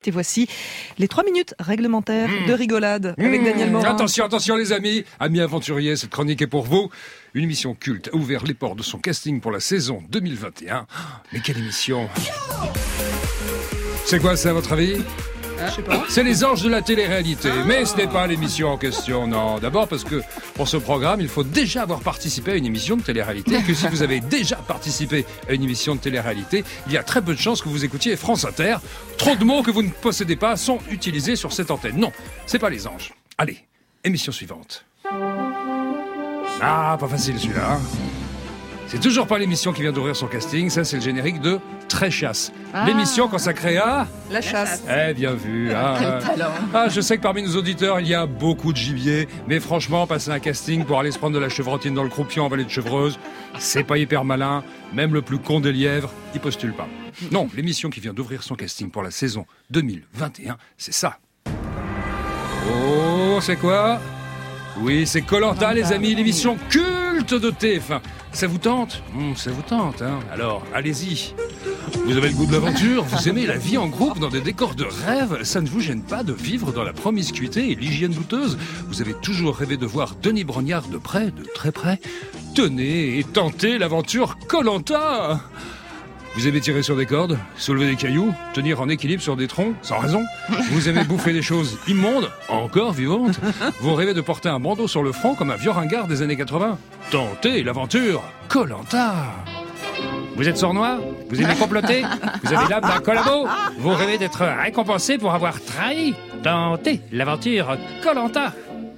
Et voici les 3 minutes réglementaires de rigolade avec Daniel Morin. Attention les amis aventuriers, cette chronique est pour vous. Une émission culte a ouvert les portes de son casting pour la saison 2021. Mais quelle émission! C'est quoi ça à votre avis? Je sais pas. C'est les anges de la télé-réalité, mais ce n'est pas l'émission en question, non. D'abord parce que pour ce programme, il faut déjà avoir participé à une émission de télé-réalité, et que si vous avez déjà participé à une émission de télé-réalité, il y a très peu de chances que vous écoutiez France Inter. Trop de mots que vous ne possédez pas sont utilisés sur cette antenne. Non, c'est pas les anges. Allez, émission suivante. Ah, pas facile celui-là, hein. C'est toujours pas l'émission qui vient d'ouvrir son casting, ça c'est le générique de Très Chasse. L'émission consacrée à... La chasse. Eh, bien vu. Quel talent. Je sais que parmi nos auditeurs, il y a beaucoup de gibier, mais franchement, passer un casting pour aller se prendre de la chevrotine dans le croupion en vallée de Chevreuse, c'est pas hyper malin. Même le plus con des lièvres, il postule pas. Non, l'émission qui vient d'ouvrir son casting pour la saison 2021, c'est ça. Oh, c'est quoi? Oui, c'est Koh-Lanta, les amis, l'émission culte de TF1. Ça vous tente? Ça vous tente, hein? Alors, allez-y. Vous avez le goût de l'aventure, vous aimez la vie en groupe dans des décors de rêve, ça ne vous gêne pas de vivre dans la promiscuité et l'hygiène douteuse. Vous avez toujours rêvé de voir Denis Brognard de près, de très près. Tenez et tentez l'aventure Koh-Lanta. Vous aimez tirer sur des cordes, soulever des cailloux, tenir en équilibre sur des troncs, sans raison. Vous aimez bouffer des choses immondes, encore vivantes. Vous rêvez de porter un bandeau sur le front comme un vieux ringard des années 80. Tentez l'aventure Koh-Lanta. Vous êtes sournois? Vous aimez comploter? Vous avez l'âme d'un collabo? Vous rêvez d'être récompensé pour avoir trahi? Tentez l'aventure Koh-Lanta.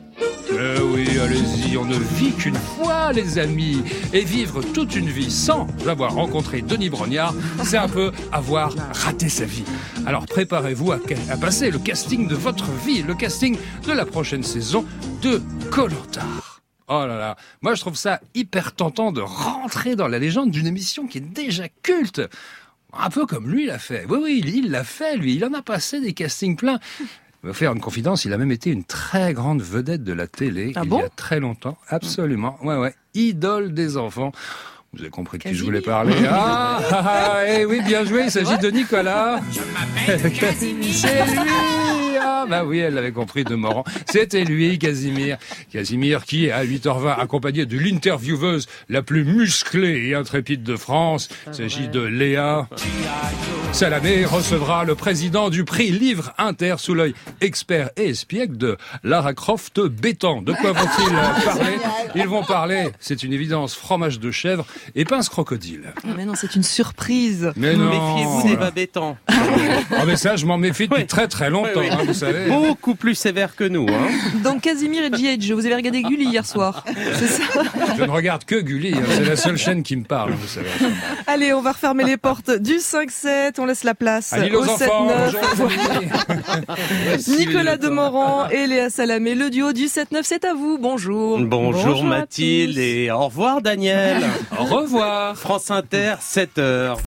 Oui, allez-y, on ne vit qu'une fois, les amis. Et vivre toute une vie sans avoir rencontré Denis Brognard, c'est un peu avoir raté sa vie. Alors préparez-vous à passer le casting de votre vie, le casting de la prochaine saison de Koh-Lanta. Oh là là, moi je trouve ça hyper tentant de rentrer dans la légende d'une émission qui est déjà culte. Un peu comme lui l'a fait. Oui, il l'a fait, lui. Il en a passé des castings pleins. Je vais faire une confidence, il a même été une très grande vedette de la télé il y a très longtemps. Absolument. Ouais. Idole des enfants. Vous avez compris de qui je voulais parler. Oui, bien joué, il s'agit de Nicolas. Je m'appelle Casimir. C'est lui. Oui, elle l'avait compris de Morand. C'était lui, Casimir. Casimir qui, à 8h20, accompagné de l'intervieweuse la plus musclée et intrépide de France. Il s'agit de Léa Salamé, recevra le président du prix Livre Inter sous l'œil expert et espiègle de Lara Croft Bétan. De quoi vont-ils parler? Ils vont parler, c'est une évidence, fromage de chèvre et pince crocodile. Mais non, c'est une surprise. Mais non. Méfiez-vous des babétans. Mais ça, je m'en méfie depuis très très longtemps, oui. Vous savez. Beaucoup plus sévère que nous. Donc Casimir et GH, vous avez regardé Gulli hier soir, c'est ça? Je ne regarde que Gulli, c'est la seule chaîne qui me parle, vous savez. Allez, on va refermer les portes du 5-7, on laisse la place Allez, au 7-9. Bonjour, Nicolas Demorand et Léa Salamé, le duo du 7-9, c'est à vous. Bonjour. Bonjour Mathilde et au revoir Daniel. Au revoir. France Inter, 7h.